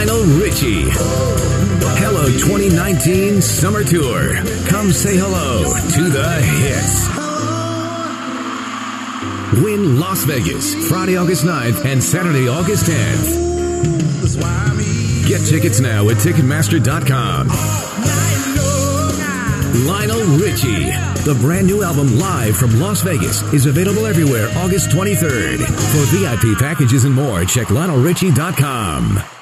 Lionel Richie. Hello 2019 Summer Tour. Come say hello to the hits. Win Las Vegas, Friday, August 9th and Saturday, August 10th. Get tickets now at Ticketmaster.com. Lionel Richie. The brand new album live from Las Vegas is available everywhere August 23rd. For VIP packages and more, check LionelRichie.com.